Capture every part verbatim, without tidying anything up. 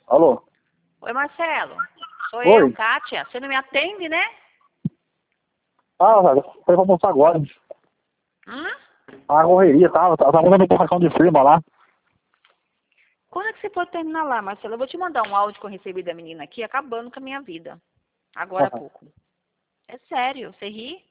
Alô? Oi, Marcelo. Sou Oi. eu, Kátia. Você não me atende, né? Ah, velho, eu falei pra almoçar agora. Hum? A correria, tá? Eu tava mandando informação de firma lá. Quando é que você pode terminar lá, Marcelo? Eu vou te mandar um áudio que eu recebi da menina aqui, acabando com a minha vida. Agora há pouco. É sério, você ri?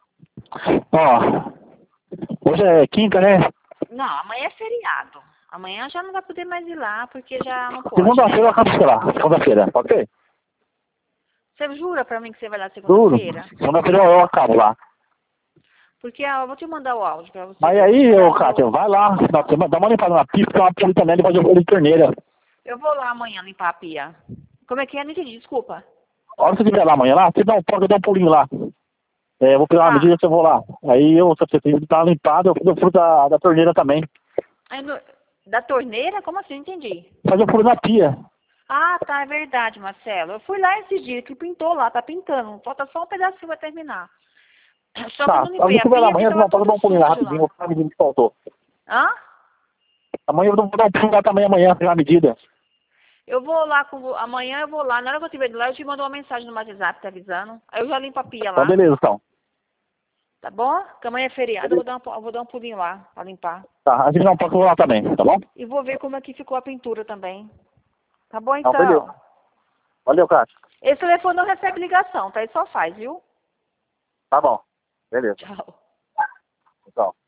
Ó, hoje é quinta, né? Não, amanhã é feriado. Amanhã já não vai poder mais ir lá, porque já não pode, Segunda-feira eu né? acabo de lá. Segunda-feira, pode ser? Você jura pra mim que você vai lá Juro. segunda-feira? Segunda-feira eu acabo lá. Porque ah, eu vou te mandar o áudio pra você. Mas Que eu aí, precisava ô, ver Cátia, o... vai lá. Dá uma limpada na pista, tem uma polícia nela e fazer um de torneira. Eu vou lá amanhã limpar a pia. Como é que é? Não entendi, desculpa. A hora que você estiver lá amanhã lá, você dá um toque, eu dou um pulinho lá. É, eu vou pegar uma Tá. medida e eu vou lá. Aí eu, se você tem que estar limpado, eu eu furo da, da torneira também. Aí no- Da torneira? Como assim? Não entendi. Fazer um furo na pia. Ah, tá, é verdade, Marcelo. Eu fui lá esse dia que pintou lá, tá pintando. Falta só um pedacinho pra terminar. Só que eu Tá, não a hora limpei que a você vai lá pia porque amanhã, você tava não pode dar tudo um pulinho lá sujo rapidinho, lá. vou pegar a medida que faltou. Hã? Amanhã eu vou dar um pulo lá também amanhã, pegar a medida. Eu vou lá com vo- amanhã eu vou lá. Na hora que eu estiver de lá, eu te mando uma mensagem no WhatsApp te avisando. Aí eu já limpo a pia Então lá. beleza, então. Tá bom? Porque amanhã é feriado, eu vou Beleza. dar um, pu- eu vou dar um pulinho lá pra limpar. Tá, a gente não pode lá também, tá bom? E vou ver como é que ficou a pintura também. Tá bom Não, beleza. então? Valeu, Cássio. Esse telefone não recebe ligação, tá? Ele só faz, viu? Tá bom. Beleza. Tchau. Então.